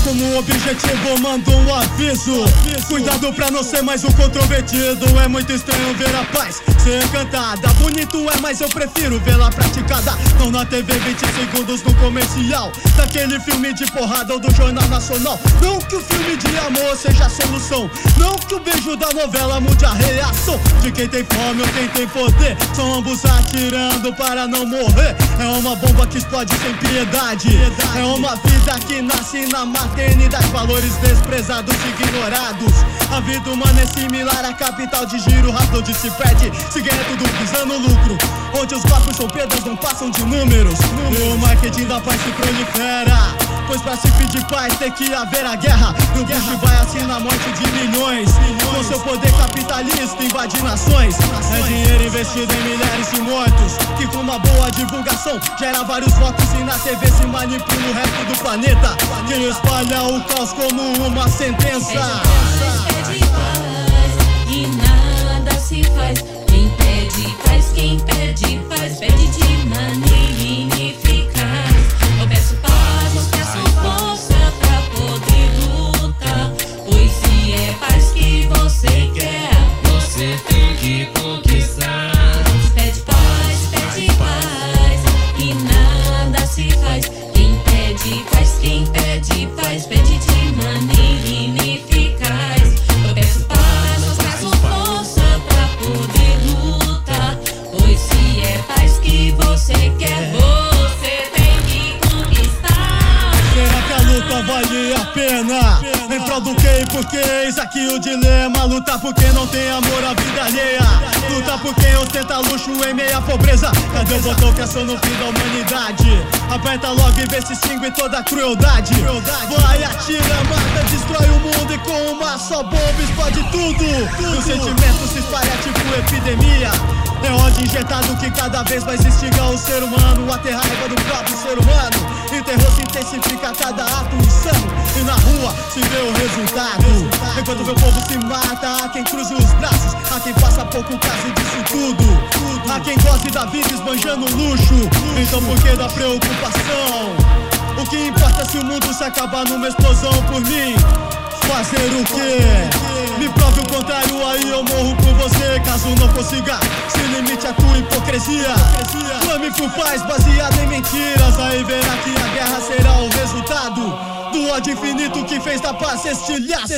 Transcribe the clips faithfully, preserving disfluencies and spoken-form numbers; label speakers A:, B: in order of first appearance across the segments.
A: como objetivo, mando um aviso. Cuidado pra não ser mais um controvertido. É muito estranho ver a paz ser cantada. Bonito é, mas eu prefiro vê-la praticada. Não na T V, vinte segundos no comercial daquele filme de porrada ou do Jornal Nacional. Não que o filme de amor seja a solução, não que o beijo da novela mude a reação de quem tem fome ou quem tem poder. São ambos atirando para não morrer. É uma bomba que explode sem piedade. É uma vida que nasce na maternidade. Valores desprezados e ignorados. A vida humana é similar à capital de giro rápido, onde se perde, se ganha tudo visando lucro, onde os papos são pedras, não passam de números. E o marketing da paz se prolifera, pois pra se pedir paz tem que haver a guerra. E o Bush vai assim na morte de milhões, com seu poder capitalista invadir nações. É dinheiro investido em milhares de mortos, que com uma boa divulgação gera vários votos e na T V se manipula o resto do planeta. Quem espalha o caos como uma sentença.
B: Pede paz e nada se faz. Quem pede paz, quem pede paz, pede de maneira ineficaz. Eu peço paz, eu peço força pra poder lutar, pois se é paz que você quer, você tem que conquistar. Pede paz, pede paz e nada se faz. Quem pede paz, quem pede paz, pede de maneira ineficaz. Eu peço paz, eu peço força pra poder lutar, pois se é paz que você quer, você tem que conquistar.
A: Será que a luta vale a pena? Em prol do que e por que? Eis aqui o dilema. Lutar por quem não tem amor à vida alheia. Lutar por quem ostenta luxo em meia pobreza. Cadê o botão que aciona no fim da humanidade? Aperta logo e vê se extingue toda a crueldade. Vai, atira, mata, destrói o mundo e com uma só bomba explode tudo. E o sentimento se espalha tipo epidemia. É ódio injetado que cada vez mais instiga o ser humano a ter raiva do próprio ser humano. E o terror se intensifica a cada ato insano, e na rua se vê o resultado. Enquanto meu povo se mata, há quem cruze os braços, há quem faça pouco caso disso tudo. Há quem goste da vida esbanjando luxo. Então por que da preocupação? O que importa se o mundo se acabar numa explosão por mim? Fazer o quê? Me prove o contrário, aí eu morro por você. Caso não consiga, se limite a tua hipocrisia. Clame por paz baseada em mentiras, aí verá que a guerra será o resultado do ódio infinito que fez da paz estilhaços.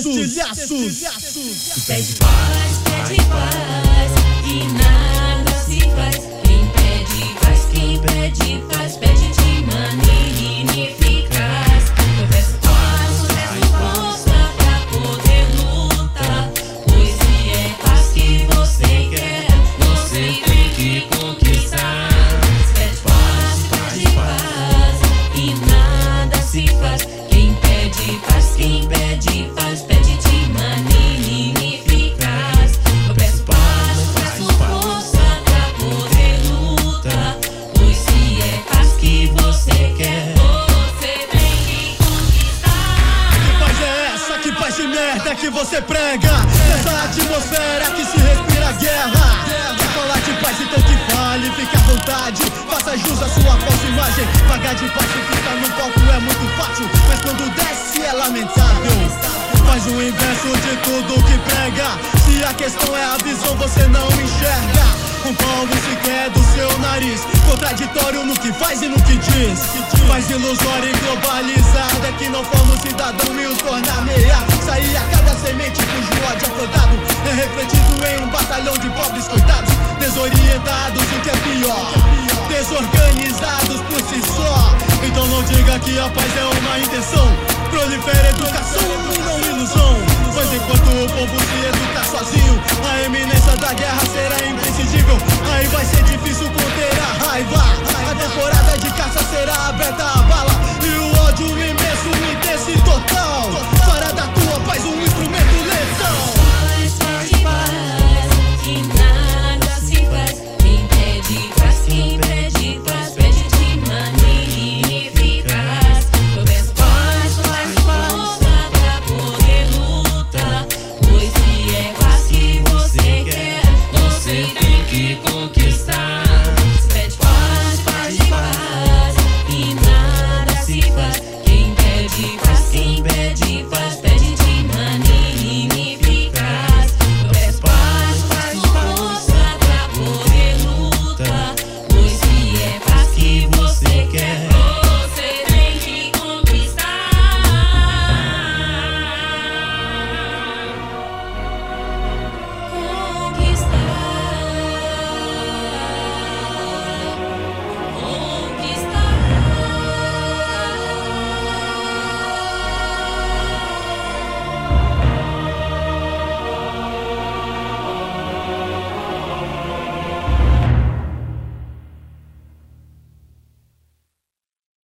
B: Pede paz, pede paz e nada se faz. Quem pede paz, quem pede paz, pede de maneira ineficaz. Eu peço paz, eu peço força pra poder lutar, pois se é paz que você quer, você tem que conquistar. Pede paz, pede paz e nada se faz. Quem pede paz, quem pede paz, pede de maneira ineficaz. Eu peço paz, eu peço força pra poder lutar, pois se é paz que você quer, você tem que conquistar.
A: Que paz é essa? Que paz de merda que você prega? Nessa atmosfera que se respira guerra. Quer falar de paz, então que fale, fique à vontade. Faça jus à sua falsa imagem. Pagar de pacifista no palco é muito fácil, mas quando desce é lamentável. Faz o inverso de tudo que prega. Se a questão é a visão, você não enxerga. Um palmo sequer do seu nariz, contraditório no que faz e no que diz. Faz ilusória e globalizada que não forma o cidadão e o torna ameaça. Sair a cada semente cujo ódio é plantado é refletido em um batalhão de pobres coitados, desorientados, o que é pior, desorganizados por si só. Então não diga que a paz é uma intenção. Prolifera educação e não ilusão, pois enquanto o povo se educar sozinho, a eminência da guerra será imprescindível. Aí vai ser difícil conter a raiva. A temporada de caça será aberta